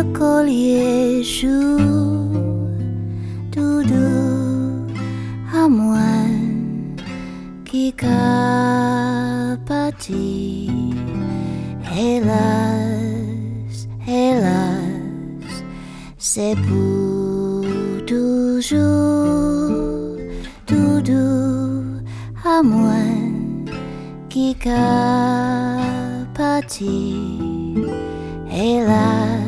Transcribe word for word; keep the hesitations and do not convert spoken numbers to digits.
collier joue doudou à moi qui capati hélas hélas c'est pour toujours doudou à moi qui capati hélas